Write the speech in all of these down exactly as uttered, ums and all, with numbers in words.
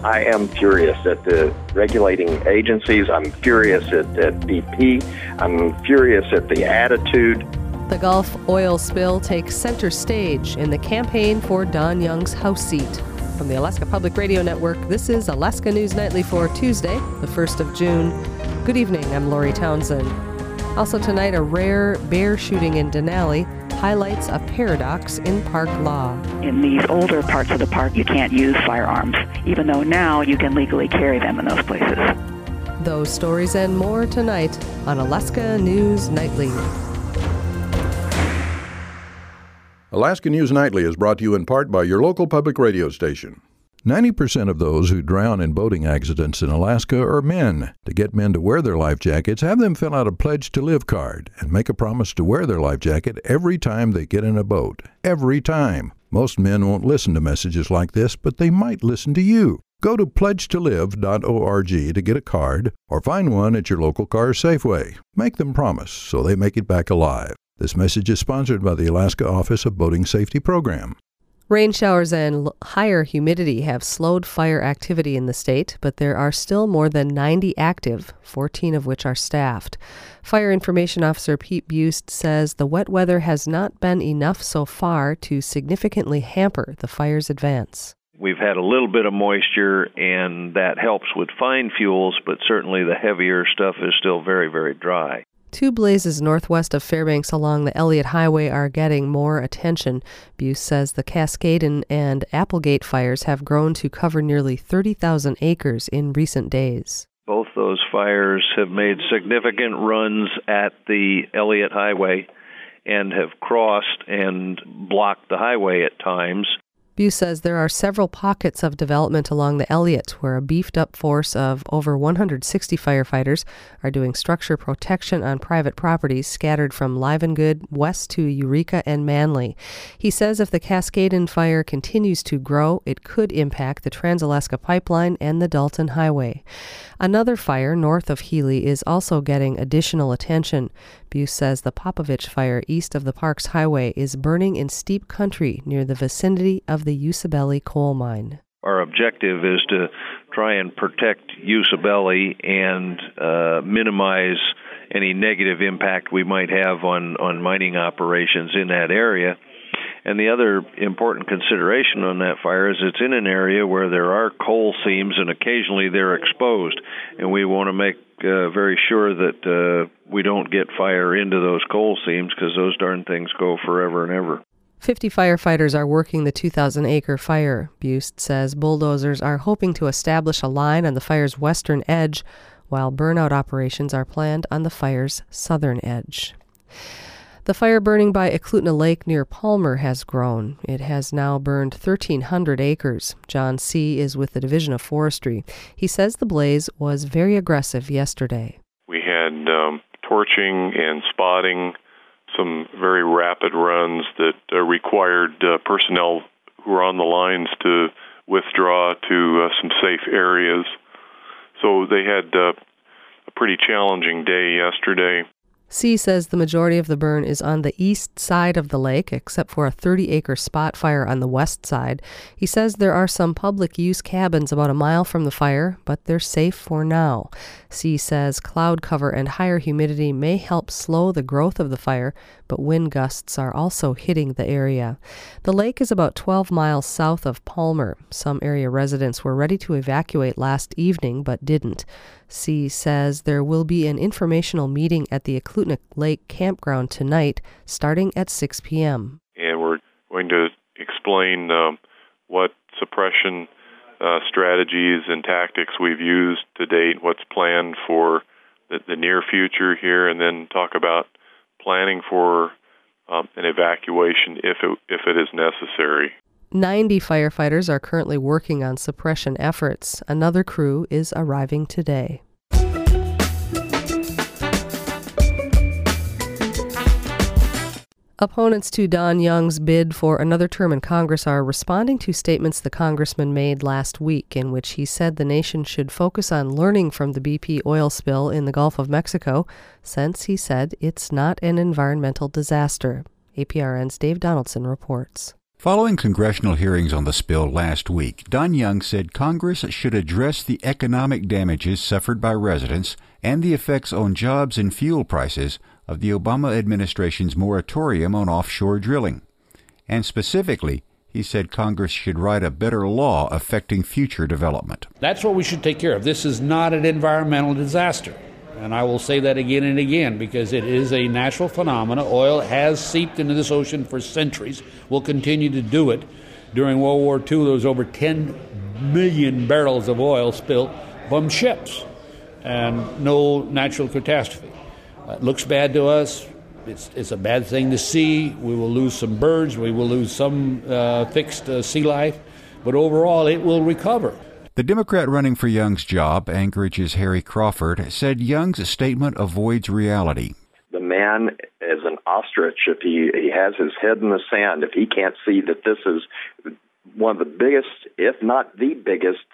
I am furious at the regulating agencies. I'm furious at, at B P. I'm furious at the attitude. The Gulf oil spill takes center stage in the campaign for Don Young's House seat. From the Alaska Public Radio Network, this is Alaska News Nightly for Tuesday, the first of June. Good evening, I'm Lori Townsend. Also tonight, a rare bear shooting in Denali highlights a paradox in park law. In these older parts of the park, you can't use firearms, even though now you can legally carry them in those places. Those stories and more tonight on Alaska News Nightly. Alaska News Nightly is brought to you in part by your local public radio station. ninety percent of those who drown in boating accidents in Alaska are men. To get men to wear their life jackets, have them fill out a Pledge to Live card and make a promise to wear their life jacket every time they get in a boat. Every time. Most men won't listen to messages like this, but they might listen to you. Go to pledge to live dot org to get a card or find one at your local car Safeway. Make them promise so they make it back alive. This message is sponsored by the Alaska Office of Boating Safety Program. Rain showers and l- higher humidity have slowed fire activity in the state, but there are still more than ninety active, fourteen of which are staffed. Fire Information Officer Pete Buist says the wet weather has not been enough so far to significantly hamper the fire's advance. We've had a little bit of moisture, and that helps with fine fuels, but certainly the heavier stuff is still very, very dry. Two blazes northwest of Fairbanks along the Elliott Highway are getting more attention. Buist says the Cascaden and Applegate fires have grown to cover nearly thirty thousand acres in recent days. Both those fires have made significant runs at the Elliott Highway and have crossed and blocked the highway at times. Buist says there are several pockets of development along the Elliott where a beefed-up force of over one hundred sixty firefighters are doing structure protection on private properties scattered from Livengood west to Eureka and Manly. He says if the Cascaden fire continues to grow, it could impact the Trans-Alaska Pipeline and the Dalton Highway. Another fire north of Healy is also getting additional attention. Buist says the Popovich fire east of the Parks Highway is burning in steep country near the vicinity of the Usabelli coal mine. Our objective is to try and protect Usabelli and uh, minimize any negative impact we might have on, on mining operations in that area. And the other important consideration on that fire is it's in an area where there are coal seams and occasionally they're exposed. And we want to make uh, very sure that uh, we don't get fire into those coal seams because those darn things go forever and ever. Fifty firefighters are working the two thousand acre fire. Buist says bulldozers are hoping to establish a line on the fire's western edge, while burnout operations are planned on the fire's southern edge. The fire burning by Eklutna Lake near Palmer has grown. It has now burned thirteen hundred acres. John C. is with the Division of Forestry. He says the blaze was very aggressive yesterday. We had um, torching and spotting, some very rapid runs that uh, required uh, personnel who were on the lines to withdraw to uh, some safe areas. So they had uh, a pretty challenging day yesterday. C says the majority of the burn is on the east side of the lake, except for a thirty acre spot fire on the west side. He says there are some public use cabins about a mile from the fire, but they're safe for now. C says cloud cover and higher humidity may help slow the growth of the fire, but wind gusts are also hitting the area. The lake is about twelve miles south of Palmer. Some area residents were ready to evacuate last evening, but didn't. C says there will be an informational meeting at the Eklutna Lake Campground tonight, starting at six p.m. And we're going to explain um, what suppression uh, strategies and tactics we've used to date, what's planned for the, the near future here, and then talk about planning for um, an evacuation if it, if it is necessary. ninety firefighters are currently working on suppression efforts. Another crew is arriving today. Opponents to Don Young's bid for another term in Congress are responding to statements the congressman made last week in which he said the nation should focus on learning from the B P oil spill in the Gulf of Mexico, since, he said, it's not an environmental disaster. A P R N's Dave Donaldson reports. Following congressional hearings on the spill last week, Don Young said Congress should address the economic damages suffered by residents and the effects on jobs and fuel prices of the Obama administration's moratorium on offshore drilling. And specifically, he said Congress should write a better law affecting future development. That's what we should take care of. This is not an environmental disaster. And I will say that again and again because it is a natural phenomenon. Oil has seeped into this ocean for centuries, will continue to do it. During World War Two, there was over ten million barrels of oil spilled from ships, and no natural catastrophe. Uh, it looks bad to us. It's, it's a bad thing to see. We will lose some birds. We will lose some uh, fixed uh, sea life. But overall, it will recover. The Democrat running for Young's job, Anchorage's Harry Crawford, said Young's statement avoids reality. The man is an ostrich if he, he has his head in the sand, if he can't see that this is one of the biggest, if not the biggest,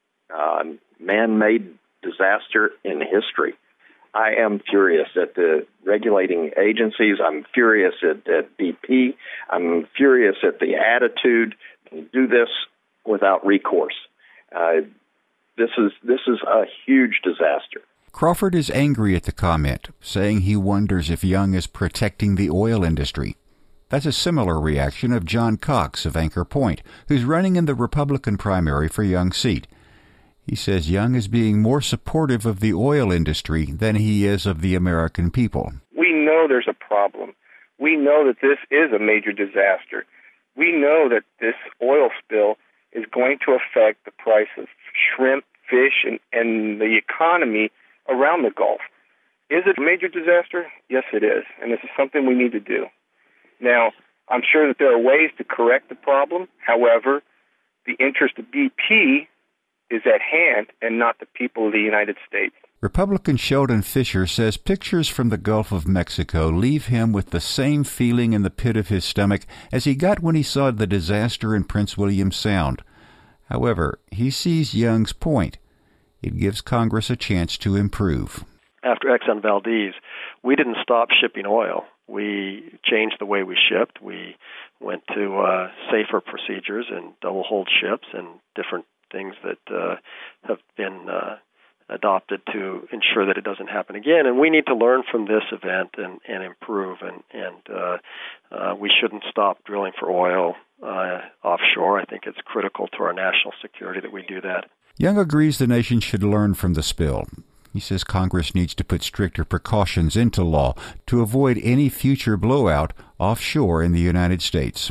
uh, man-made disaster in history. I am furious at the regulating agencies. I'm furious at, at B P. I'm furious at the attitude to do this without recourse. Uh, this is this is a huge disaster. Crawford is angry at the comment, saying he wonders if Young is protecting the oil industry. That's a similar reaction of John Cox of Anchor Point, who's running in the Republican primary for Young's seat. He says Young is being more supportive of the oil industry than he is of the American people. We know there's a problem. We know that this is a major disaster. We know that this oil spill is going to affect the price of shrimp, fish, and, and the economy around the Gulf. Is it a major disaster? Yes, it is, and this is something we need to do. Now, I'm sure that there are ways to correct the problem. However, the interest of B P is at hand and not the people of the United States. Republican Sheldon Fisher says pictures from the Gulf of Mexico leave him with the same feeling in the pit of his stomach as he got when he saw the disaster in Prince William Sound. However, he sees Young's point. It gives Congress a chance to improve. After Exxon Valdez, we didn't stop shipping oil. We changed the way we shipped. We went to uh, safer procedures and double-hold ships and different things that uh, have been uh, adopted to ensure that it doesn't happen again. And we need to learn from this event and, and improve. And, and uh, uh, we shouldn't stop drilling for oil uh, offshore. I think it's critical to our national security that we do that. Young agrees the nation should learn from the spill. He says Congress needs to put stricter precautions into law to avoid any future blowout offshore in the United States.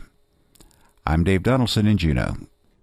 I'm Dave Donaldson in Juneau.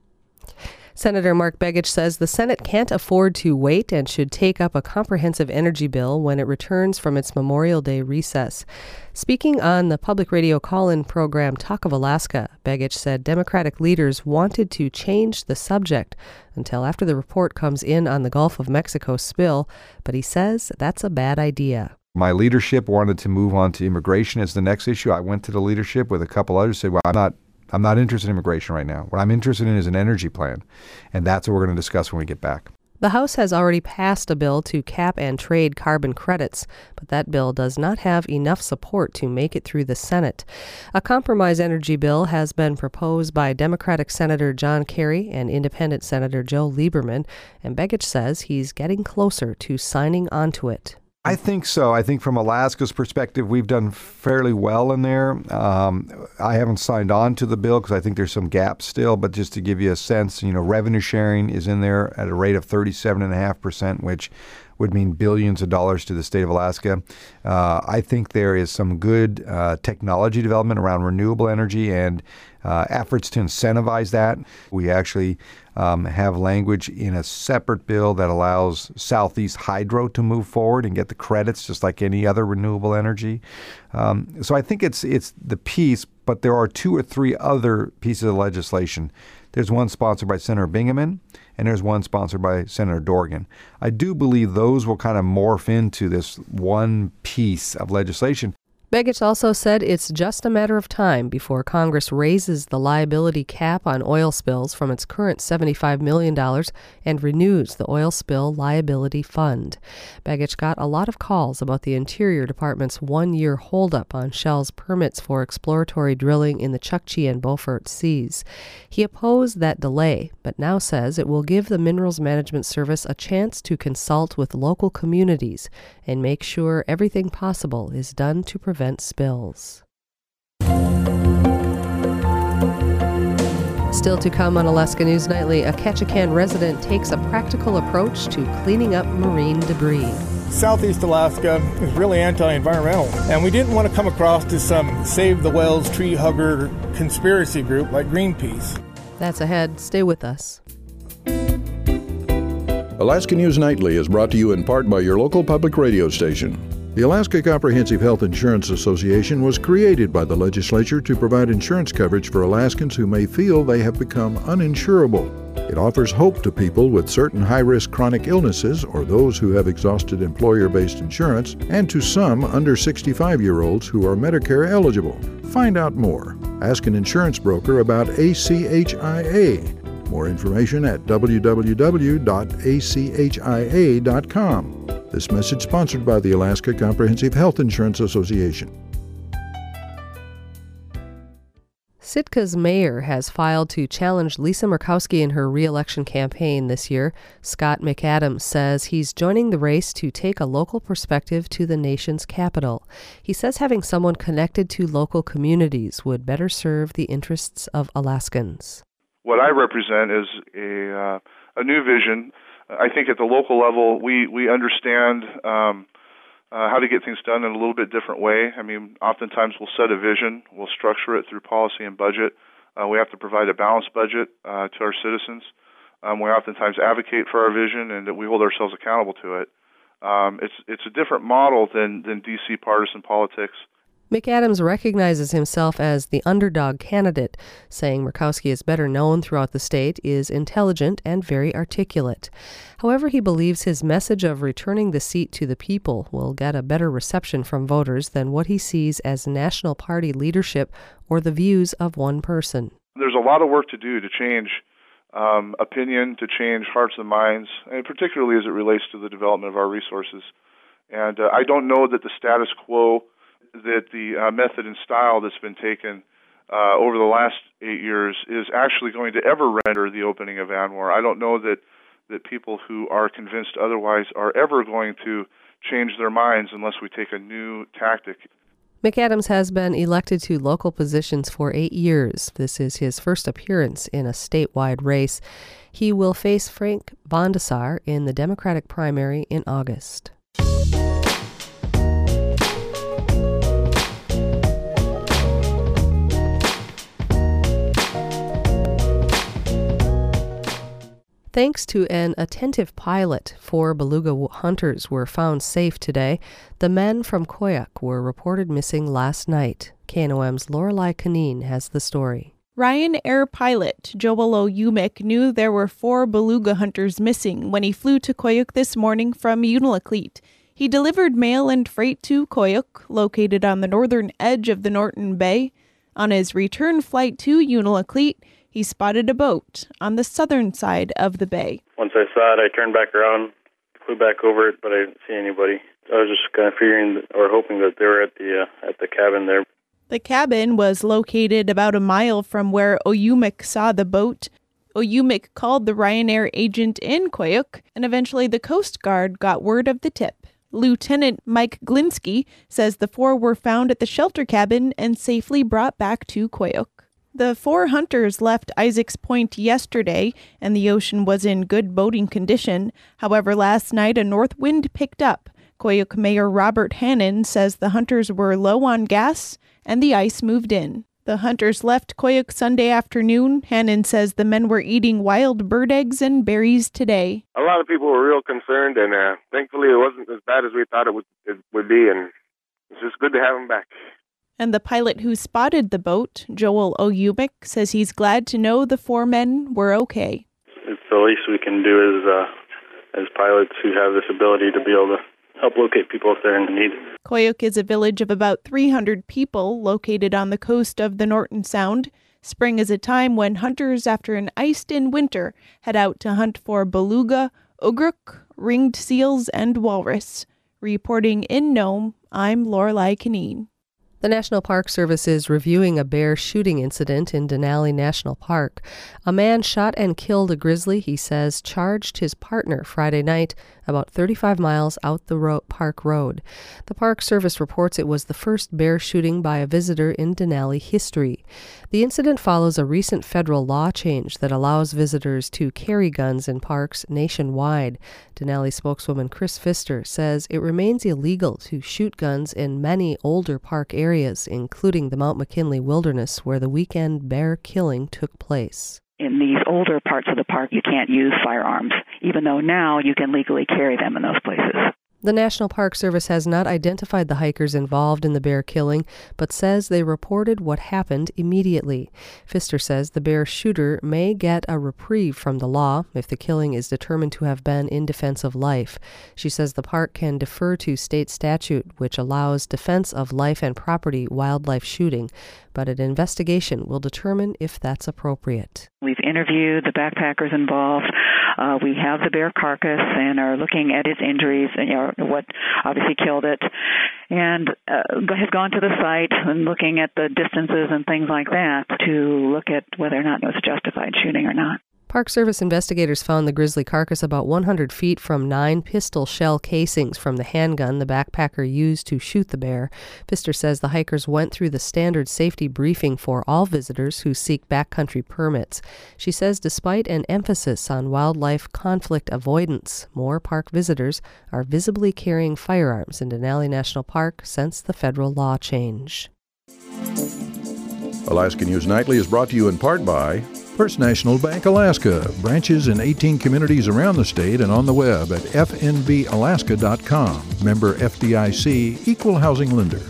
Senator Mark Begich says the Senate can't afford to wait and should take up a comprehensive energy bill when it returns from its Memorial Day recess. Speaking on the public radio call-in program Talk of Alaska, Begich said Democratic leaders wanted to change the subject until after the report comes in on the Gulf of Mexico spill, but he says that's a bad idea. My leadership wanted to move on to immigration as the next issue. I went to the leadership with a couple others, said, well, I'm not I'm not interested in immigration right now. What I'm interested in is an energy plan, and that's what we're going to discuss when we get back. The House has already passed a bill to cap and trade carbon credits, but that bill does not have enough support to make it through the Senate. A compromise energy bill has been proposed by Democratic Senator John Kerry and Independent Senator Joe Lieberman, and Begich says he's getting closer to signing onto it. I think so. I think from Alaska's perspective, we've done fairly well in there. Um, I haven't signed on to the bill because I think there's some gaps still, but just to give you a sense, you know, revenue sharing is in there at a rate of thirty-seven point five percent, which would mean billions of dollars to the state of Alaska. Uh, I think there is some good uh, technology development around renewable energy and uh, efforts to incentivize that. We actually um, have language in a separate bill that allows Southeast Hydro to move forward and get the credits just like any other renewable energy. Um, so I think it's it's the piece, but there are two or three other pieces of legislation. There's one sponsored by Senator Bingaman, and there's one sponsored by Senator Dorgan. I do believe those will kind of morph into this one piece of legislation. Begich also said it's just a matter of time before Congress raises the liability cap on oil spills from its current seventy-five million dollars and renews the Oil Spill Liability Fund. Begich got a lot of calls about the Interior Department's one-year holdup on Shell's permits for exploratory drilling in the Chukchi and Beaufort Seas. He opposed that delay, but now says it will give the Minerals Management Service a chance to consult with local communities and make sure everything possible is done to prevent spills. Still to come on Alaska News Nightly, a Ketchikan resident takes a practical approach to cleaning up marine debris. Southeast Alaska is really anti-environmental, and we didn't want to come across to some Save the Whales tree hugger conspiracy group like Greenpeace. That's ahead. Stay with us. Alaska News Nightly is brought to you in part by your local public radio station. The Alaska Comprehensive Health Insurance Association was created by the legislature to provide insurance coverage for Alaskans who may feel they have become uninsurable. It offers hope to people with certain high-risk chronic illnesses or those who have exhausted employer-based insurance, and to some under sixty-five-year-olds who are Medicare eligible. Find out more. Ask an insurance broker about A C H I A. More information at w w w dot a c h i a dot com. This message sponsored by the Alaska Comprehensive Health Insurance Association. Sitka's mayor has filed to challenge Lisa Murkowski in her re-election campaign this year. Scott McAdams says he's joining the race to take a local perspective to the nation's capital. He says having someone connected to local communities would better serve the interests of Alaskans. What I represent is a uh, a new vision. I think at the local level, we, we understand um, uh, how to get things done in a little bit different way. I mean, oftentimes we'll set a vision, we'll structure it through policy and budget. Uh, we have to provide a balanced budget uh, to our citizens. Um, we oftentimes advocate for our vision, and that we hold ourselves accountable to it. Um, it's it's a different model than, than D C partisan politics. McAdams recognizes himself as the underdog candidate, saying Murkowski is better known throughout the state, is intelligent, and very articulate. However, he believes his message of returning the seat to the people will get a better reception from voters than what he sees as national party leadership or the views of one person. There's a lot of work to do to change um, opinion, to change hearts and minds, and particularly as it relates to the development of our resources. And uh, I don't know that the status quo, that the uh, method and style that's been taken uh, over the last eight years is actually going to ever render the opening of ANWR. I don't know that, that people who are convinced otherwise are ever going to change their minds unless we take a new tactic. McAdams has been elected to local positions for eight years. This is his first appearance in a statewide race. He will face Frank Bondasar in the Democratic primary in August. Thanks to an attentive pilot, four beluga hunters were found safe today. The men from Koyuk were reported missing last night. K N O M's Lorelei Canine has the story. Ryanair pilot Joel O'Umick knew there were four beluga hunters missing when he flew to Koyuk this morning from Unalakleet. He delivered mail and freight to Koyuk, located on the northern edge of the Norton Bay. On his return flight to Unalakleet, he spotted a boat on the southern side of the bay. Once I saw it, I turned back around, flew back over it, but I didn't see anybody. I was just kind of figuring or hoping that they were at the uh, at the cabin there. The cabin was located about a mile from where O'Umick saw the boat. O'Umick called the Ryanair agent in Koyuk, and eventually the Coast Guard got word of the tip. Lieutenant Mike Glinsky says the four were found at the shelter cabin and safely brought back to Koyuk. The four hunters left Isaacs Point yesterday, and the ocean was in good boating condition. However, last night a north wind picked up. Koyuk Mayor Robert Hannon says the hunters were low on gas, and the ice moved in. The hunters left Koyuk Sunday afternoon. Hannon says the men were eating wild bird eggs and berries today. A lot of people were real concerned, and uh, thankfully it wasn't as bad as we thought it would, it would be, and it's just good to have them back. And the pilot who spotted the boat, Joel O'Umick, says he's glad to know the four men were okay. It's the least we can do as uh, as pilots who have this ability to be able to help locate people if they're in need. Koyuk is a village of about three hundred people located on the coast of the Norton Sound. Spring is a time when hunters, after an iced-in winter, head out to hunt for beluga, ugruk, ringed seals, and walrus. Reporting in Nome, I'm Lorelei Kineen. The National Park Service is reviewing a bear shooting incident in Denali National Park. A man shot and killed a grizzly, he says, charged his partner Friday night about thirty-five miles out the ro- park road. The Park Service reports it was the first bear shooting by a visitor in Denali history. The incident follows a recent federal law change that allows visitors to carry guns in parks nationwide. Denali spokeswoman Chris Pfister says it remains illegal to shoot guns in many older park areas, including the Mount McKinley Wilderness, where the weekend bear killing took place. In these older parts of the park, you can't use firearms, even though now you can legally carry them in those places. The National Park Service has not identified the hikers involved in the bear killing, but says they reported what happened immediately. Pfister says the bear shooter may get a reprieve from the law if the killing is determined to have been in defense of life. She says the park can defer to state statute, which allows defense of life and property wildlife shooting, but an investigation will determine if that's appropriate. We've interviewed the backpackers involved. Uh, we have the bear carcass and are looking at its injuries and you know, what obviously killed it, and uh, have gone to the site and looking at the distances and things like that to look at whether or not it was justified shooting or not. Park Service investigators found the grizzly carcass about one hundred feet from nine pistol shell casings from the handgun the backpacker used to shoot the bear. Pfister says the hikers went through the standard safety briefing for all visitors who seek backcountry permits. She says despite an emphasis on wildlife conflict avoidance, more park visitors are visibly carrying firearms in Denali National Park since the federal law change. Alaska News Nightly is brought to you in part by First National Bank Alaska, branches in eighteen communities around the state and on the web at f n b alaska dot com. Member F D I C, Equal Housing Lender.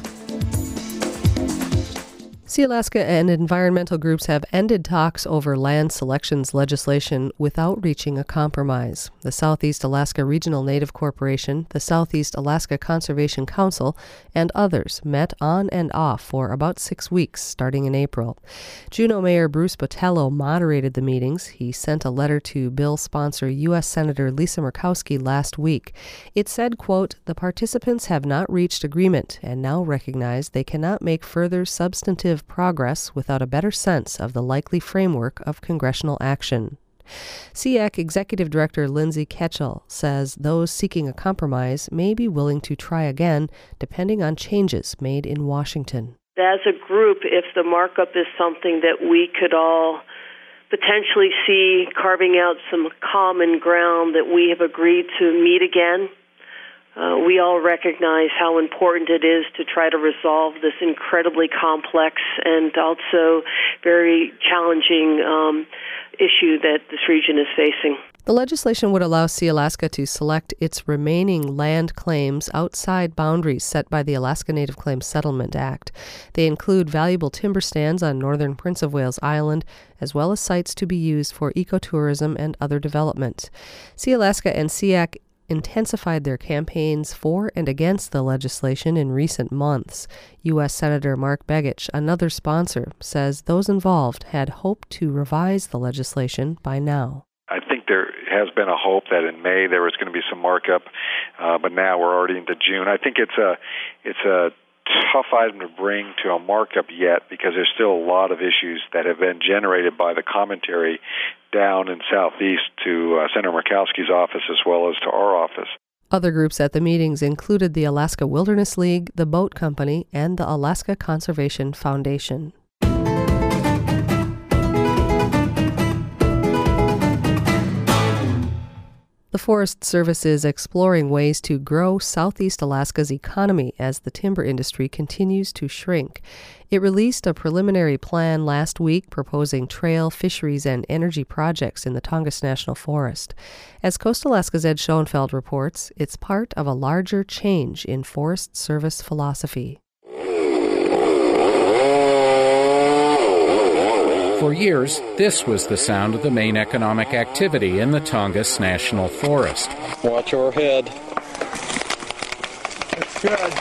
Sealaska and environmental groups have ended talks over land selections legislation without reaching a compromise. The Southeast Alaska Regional Native Corporation, the Southeast Alaska Conservation Council, and others met on and off for about six weeks, starting in April. Juneau Mayor Bruce Botello moderated the meetings. He sent a letter to bill sponsor U S Senator Lisa Murkowski last week. It said, quote, "The participants have not reached agreement and now recognize they cannot make further substantive progress without a better sense of the likely framework of congressional action." S E A C Executive Director Lindsay Ketchell says those seeking a compromise may be willing to try again, depending on changes made in Washington. As a group, if the markup is something that we could all potentially see carving out some common ground that we have agreed to meet again, Uh, we all recognize how important it is to try to resolve this incredibly complex and also very challenging um, issue that this region is facing. The legislation would allow Sealaska to select its remaining land claims outside boundaries set by the Alaska Native Claims Settlement Act. They include valuable timber stands on northern Prince of Wales Island, as well as sites to be used for ecotourism and other development. Sealaska and S E A C intensified their campaigns for and against the legislation in recent months. U S Senator Mark Begich, another sponsor, says those involved had hoped to revise the legislation by now. I think there has been a hope that in May there was going to be some markup, uh, but now we're already into June. I think it's a it's a tough item to bring to a markup yet because there's still a lot of issues that have been generated by the commentary down in Southeast to uh, Senator Murkowski's office as well as to our office. Other groups at the meetings included the Alaska Wilderness League, the Boat Company, and the Alaska Conservation Foundation. The Forest Service is exploring ways to grow Southeast Alaska's economy as the timber industry continues to shrink. It released a preliminary plan last week proposing trail, fisheries, and energy projects in the Tongass National Forest. As Coastal Alaska's Ed Schoenfeld reports, it's part of a larger change in Forest Service philosophy. For years, this was the sound of the main economic activity in the Tongass National Forest. Watch your head. Good.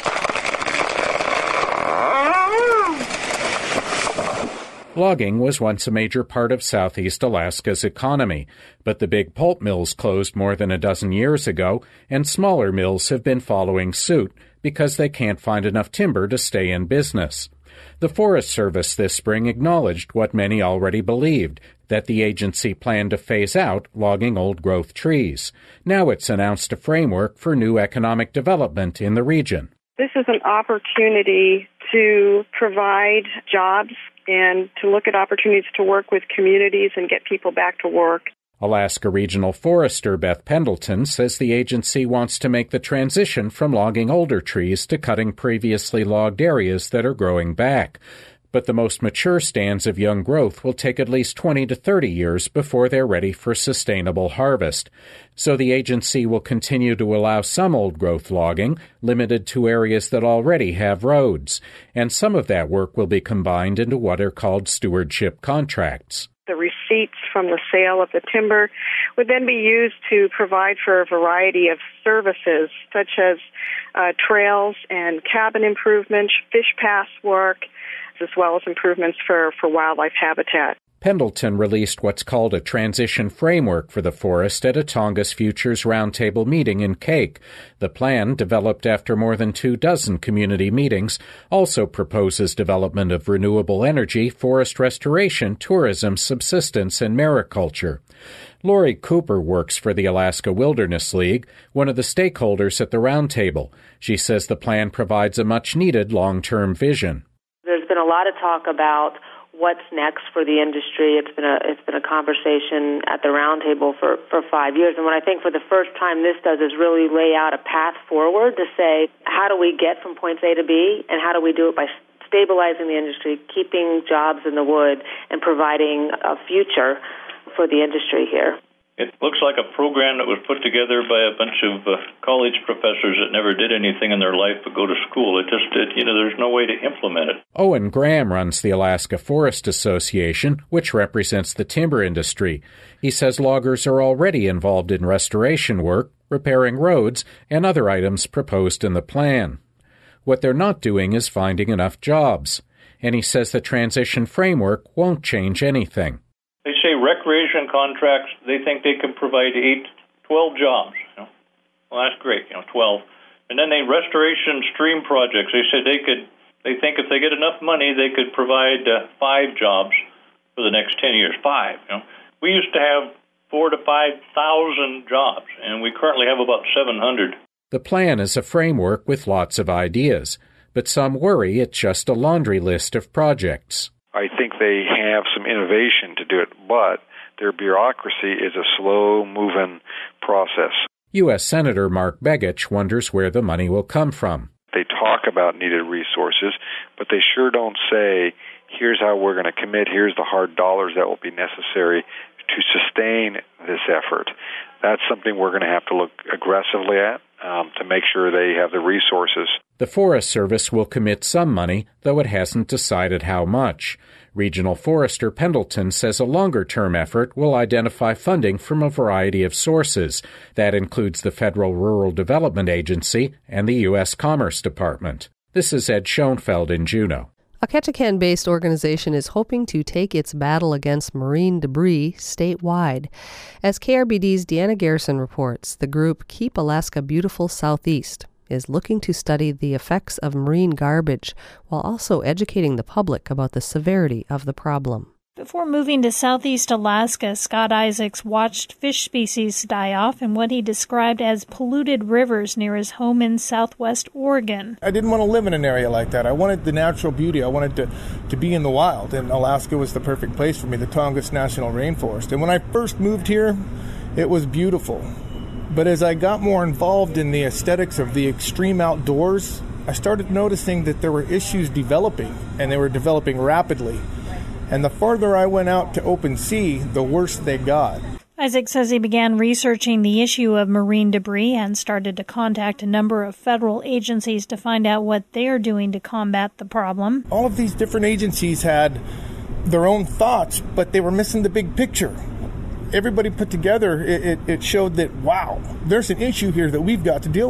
Logging was once a major part of Southeast Alaska's economy, but the big pulp mills closed more than a dozen years ago, and smaller mills have been following suit because they can't find enough timber to stay in business. The Forest Service this spring acknowledged what many already believed, that the agency planned to phase out logging old-growth trees. Now it's announced a framework for new economic development in the region. This is an opportunity to provide jobs and to look at opportunities to work with communities and get people back to work. Alaska Regional Forester Beth Pendleton says the agency wants to make the transition from logging older trees to cutting previously logged areas that are growing back. But the most mature stands of young growth will take at least twenty to thirty years before they're ready for sustainable harvest. So the agency will continue to allow some old-growth logging, limited to areas that already have roads. And some of that work will be combined into what are called stewardship contracts. The receipts from the sale of the timber would then be used to provide for a variety of services, such as uh, trails and cabin improvements, fish pass work, as well as improvements for, for wildlife habitat. Pendleton released what's called a transition framework for the forest at a Tongass Futures Roundtable meeting in Cake. The plan, developed after more than two dozen community meetings, also proposes development of renewable energy, forest restoration, tourism, subsistence, and mariculture. Lori Cooper works for the Alaska Wilderness League, one of the stakeholders at the roundtable. She says the plan provides a much-needed long-term vision. There's been a lot of talk about what's next for the industry. It's been a it's been a conversation at the roundtable for, for five years. And what I think for the first time this does is really lay out a path forward to say, how do we get from point A to B, and how do we do it by stabilizing the industry, keeping jobs in the wood, and providing a future for the industry here. It looks like a program that was put together by a bunch of uh, college professors that never did anything in their life but go to school. It just did, you know, there's no way to implement it. Owen Graham runs the Alaska Forest Association, which represents the timber industry. He says loggers are already involved in restoration work, repairing roads, and other items proposed in the plan. What they're not doing is finding enough jobs. And he says the transition framework won't change anything. They say recreation contracts, they think they can provide eight, twelve jobs. You know? Well, that's great, you know, twelve. And then they restoration stream projects. They said they could, they think if they get enough money, they could provide uh, five jobs for the next ten years. Five, you know. We used to have four to five thousand jobs, and we currently have about seven hundred. The plan is a framework with lots of ideas, but some worry it's just a laundry list of projects. I think they have some innovation to do it, but their bureaucracy is a slow-moving process. U S Senator Mark Begich wonders where the money will come from. They talk about needed resources, but they sure don't say, here's how we're going to commit, here's the hard dollars that will be necessary to sustain this effort. That's something we're going to have to look aggressively at um, to make sure they have the resources. The Forest Service will commit some money, though it hasn't decided how much. Regional Forester Pendleton says a longer-term effort will identify funding from a variety of sources. That includes the Federal Rural Development Agency and the U S Commerce Department. This is Ed Schoenfeld in Juneau. A Ketchikan-based organization is hoping to take its battle against marine debris statewide. As K R B D's Deanna Garrison reports, the group Keep Alaska Beautiful Southeast is looking to study the effects of marine garbage while also educating the public about the severity of the problem. Before moving to southeast Alaska, Scott Isaacs watched fish species die off in what he described as polluted rivers near his home in southwest Oregon. I didn't want to live in an area like that. I wanted the natural beauty. I wanted to, to be in the wild, and Alaska was the perfect place for me, the Tongass National Rainforest. And when I first moved here, it was beautiful. But as I got more involved in the aesthetics of the extreme outdoors, I started noticing that there were issues developing, and they were developing rapidly. And the farther I went out to open sea, the worse they got. Isaac says he began researching the issue of marine debris and started to contact a number of federal agencies to find out what they're doing to combat the problem. All of these different agencies had their own thoughts, but they were missing the big picture. Everybody put together, it, it, it showed that, wow, there's an issue here that we've got to deal with.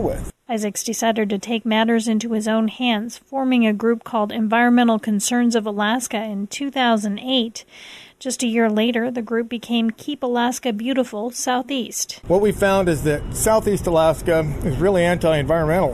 Isaacs decided to take matters into his own hands, forming a group called Environmental Concerns of Alaska in two thousand eight. Just a year later, the group became Keep Alaska Beautiful Southeast. What we found is that Southeast Alaska is really anti-environmental.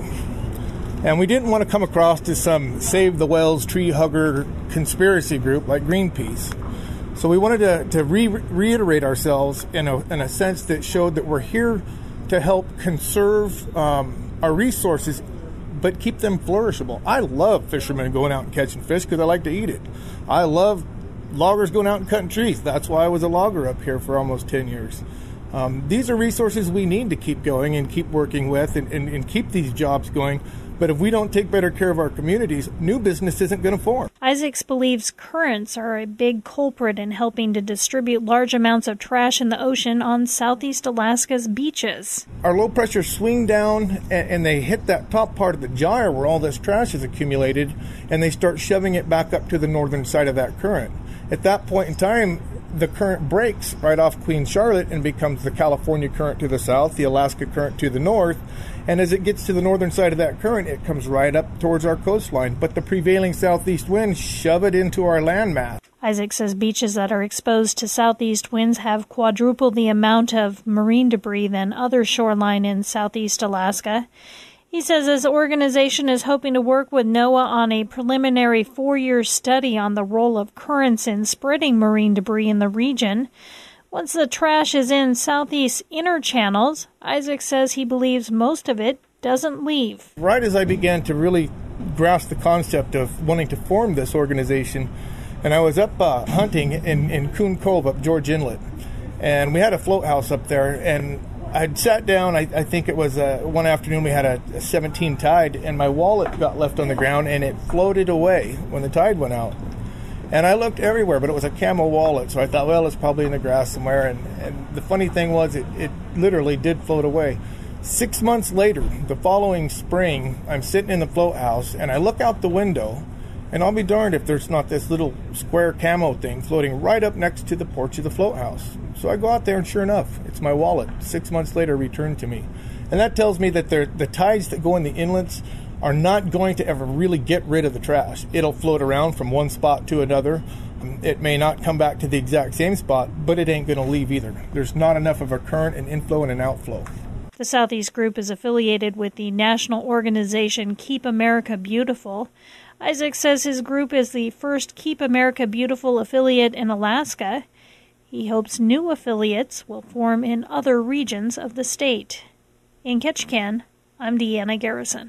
And we didn't want to come across to some Save the Whales tree hugger conspiracy group like Greenpeace. So we wanted to, to re- reiterate ourselves in a, in a sense that showed that we're here to help conserve um, our resources, but keep them flourishable. I love fishermen going out and catching fish because I like to eat it. I love loggers going out and cutting trees. That's why I was a logger up here for almost ten years. Um, these are resources we need to keep going and keep working with and, and, and keep these jobs going. But if we don't take better care of our communities, new business isn't going to form. Isaacs believes currents are a big culprit in helping to distribute large amounts of trash in the ocean on Southeast Alaska's beaches. Our low pressure swing down and, and they hit that top part of the gyre where all this trash is accumulated, and they start shoving it back up to the northern side of that current. At that point in time, the current breaks right off Queen Charlotte and becomes the California current to the south, the Alaska current to the north. And as it gets to the northern side of that current, it comes right up towards our coastline. But the prevailing southeast winds shove it into our landmass. Isaac says beaches that are exposed to southeast winds have quadruple the amount of marine debris than other shoreline in southeast Alaska. He says his organization is hoping to work with NOAA on a preliminary four-year study on the role of currents in spreading marine debris in the region. Once the trash is in southeast inner channels, Isaac says he believes most of it doesn't leave. Right as I began to really grasp the concept of wanting to form this organization, and I was up uh, hunting in, in Coon Cove up George Inlet, and we had a float house up there, and I'd sat down, I, I think it was uh, one afternoon we had a, a seventeen tide, and my wallet got left on the ground, and it floated away when the tide went out. And I looked everywhere, but it was a camel wallet, so I thought, well, it's probably in the grass somewhere. And, and the funny thing was, it, it literally did float away. Six months later, the following spring, I'm sitting in the float house, and I look out the window, and I'll be darned if there's not this little square camo thing floating right up next to the porch of the float house. So I go out there, and sure enough, it's my wallet. Six months later, returned to me. And that tells me that the tides that go in the inlets are not going to ever really get rid of the trash. It'll float around from one spot to another. It may not come back to the exact same spot, but it ain't going to leave either. There's not enough of a current, an inflow, and an outflow. The Southeast Group is affiliated with the national organization Keep America Beautiful. Isaac says his group is the first Keep America Beautiful affiliate in Alaska. He hopes new affiliates will form in other regions of the state. In Ketchikan, I'm Deanna Garrison.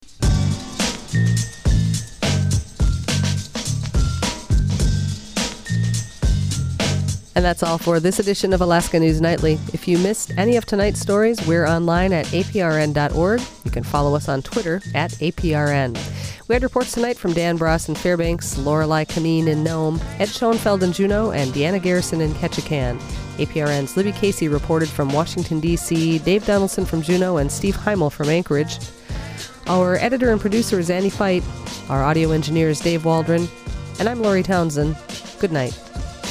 And that's all for this edition of Alaska News Nightly. If you missed any of tonight's stories, we're online at A P R N dot org. You can follow us on Twitter at A P R N. We had reports tonight from Dan Bross in Fairbanks, Lorelei Kameen in Nome, Ed Schoenfeld in Juneau, and Deanna Garrison in Ketchikan. A P R N's Libby Casey reported from Washington, D C, Dave Donaldson from Juneau, and Steve Heimel from Anchorage. Our editor and producer is Annie Fight. Our audio engineer is Dave Waldron. And I'm Lori Townsend. Good night.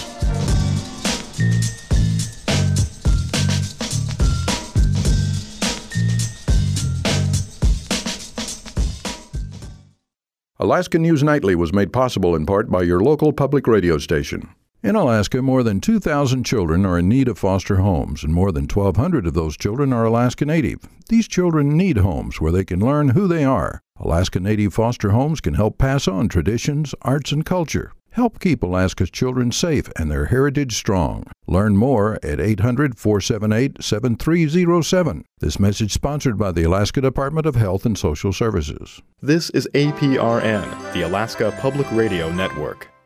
Alaska News Nightly was made possible in part by your local public radio station. In Alaska, more than two thousand children are in need of foster homes, and more than twelve hundred of those children are Alaska Native. These children need homes where they can learn who they are. Alaska Native foster homes can help pass on traditions, arts, and culture. Help keep Alaska's children safe and their heritage strong. Learn more at eight hundred, four seven eight, seven three zero seven. This message sponsored by the Alaska Department of Health and Social Services. This is A P R N, the Alaska Public Radio Network.